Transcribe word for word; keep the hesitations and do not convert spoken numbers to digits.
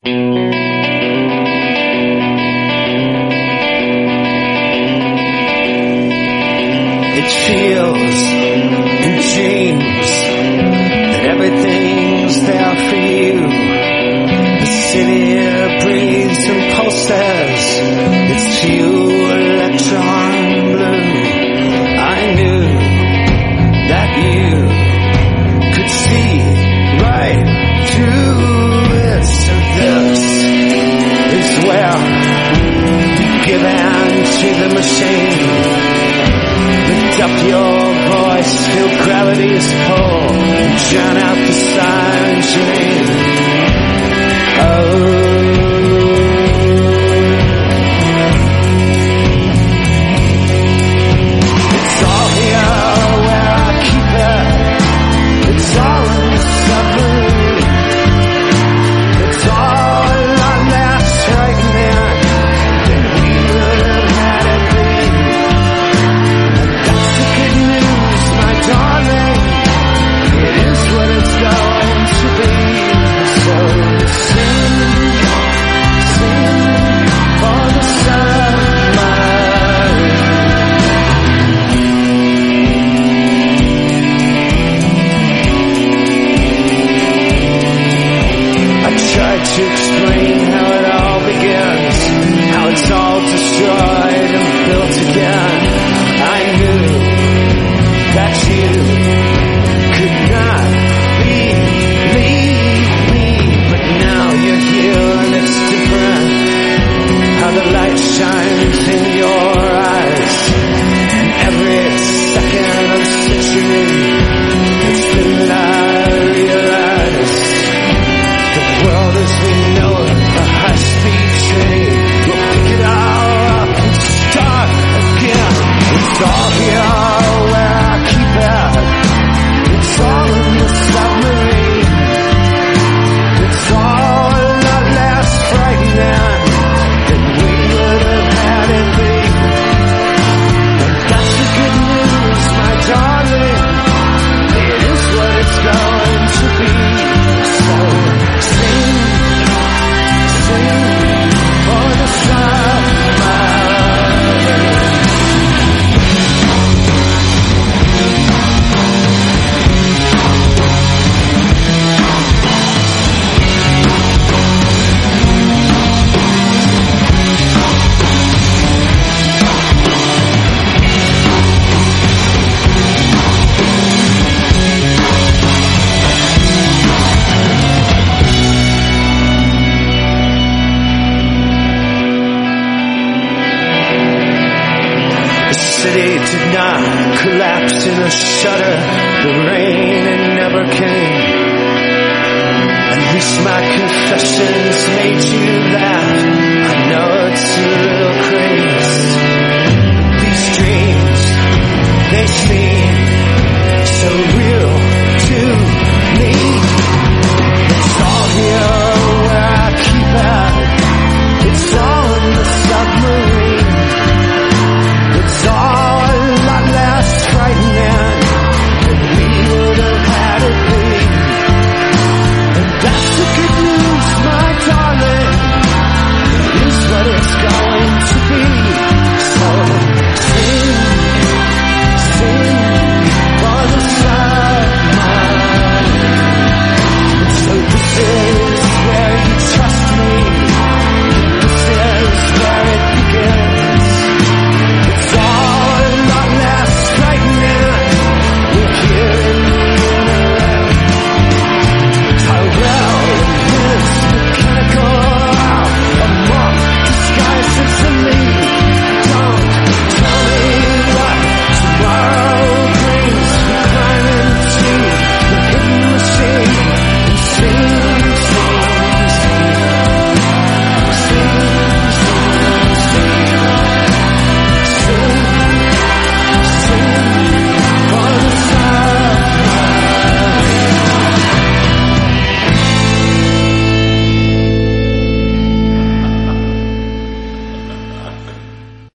It feels in dreams that everything's there for you. The city breathes and pulses its few electron blue. I knew that you could see right through it. So this is where you give in to the machine. Lift up your voice, feel gravity's pull, and drown out the signs you need. Oh, it's all here where I keep it. It's all in the submarine. It's all a lot less frightening than we would have had it be. Darling, it is what it's going to be. So sing, sing for the submarine. I tried to explain how it all begins, how it's all destroyed and built again. I knew that you could not believe me, but now you're here and it's different. How the light shines in your eyes, and every second of the century it's been I realize the world as we know it, a high-speed train will pick it all up and start again. It's all here where I keep it. It's all in the submarine. It's all a lot less frightening than we would have had it be. And that's the good news, my darling. It is what it's going to be. So sing, sing for the submarine. The city did not collapse in a shudder. The rain, it never came. At least my confessions made you laugh. I know it's a little crazy. These dreams, they seem so real.